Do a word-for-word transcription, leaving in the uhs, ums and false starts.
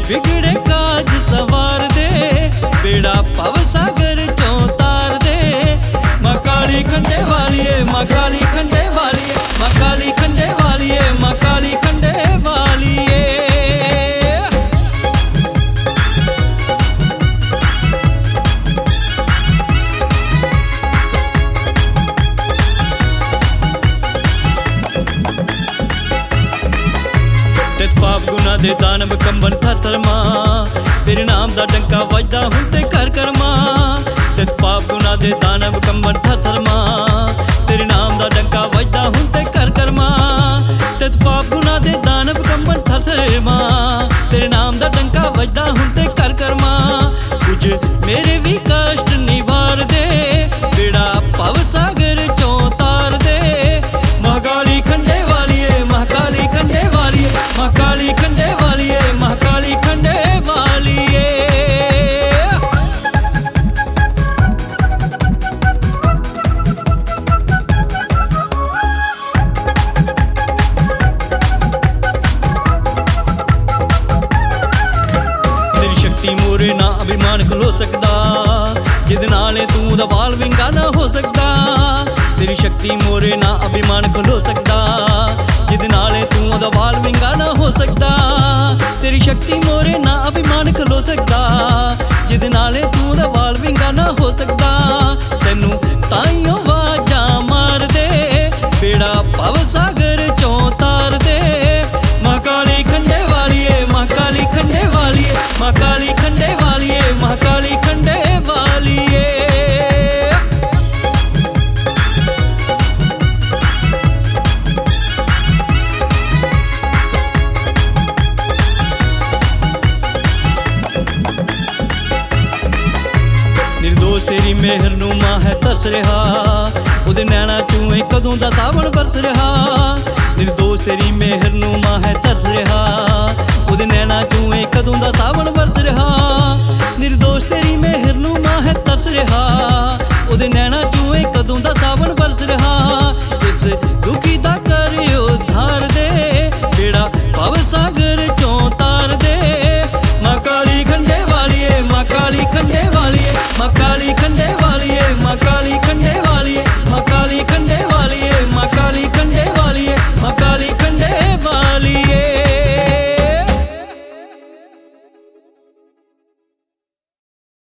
बिगड़े काज सवार दे, बेड़ा भव सागर चों तार दे। मां काली खंडे वालिए, मां काली खंडे वालिए, मां काली खंडे वालिए, मां काली खंडे वालिए। तित पाप गुना दे दानव कंबन थर थर मां, तेरे नाम दा डंका वजदा हुण ते कर कर मां। तित पाप गुना दे दानव कंबन थर थर मां, तेरे नाम दा डंका वजदा हुण ते कर कर मां। तित पाप गुना दे दानव कंबन थर थर मां, तेरे नाम दा डंका वजदा हुण ते कर कर मां। कुछ मेरे भी कष्ट निवार दे, बेड़ा भव सागर चों तार दे। महाकाली खंडे वालिए, महाकाली खंडे वालिए, महाकाली खंडे वालिए, महाकाली खंडे वालिए। तेरी शक्ति मोरे ना अभिमान खलो सकदा, जिदे नाले तू दा वाल विंगा ना हो सकदा। तेरी शक्ति मोरे ना अभिमान खलो सकदा, जिदे नाले तू दा वाल विंगा ना हो सकदा। तेरी शक्ति मोरे ना अभिमान खलो सकदा, जिदे नाले तू दा वाल विंगा ना हो सकदा। तैनू ताइयों वाजा मार दे, बेड़ा भव सागर चों तार दे। महाकाली खंडे वालिए, महाकाली खंडे वालिए, महाकाली खंडे वालिए, महाकाली खंडे वालिए। निर्दोष तेरी मेहर नू मां है तरस रहा, उदे नैना चूं कदों दा सावन बरस रहा। निर्दोष तेरी मेहर नू मां है तरस रहा,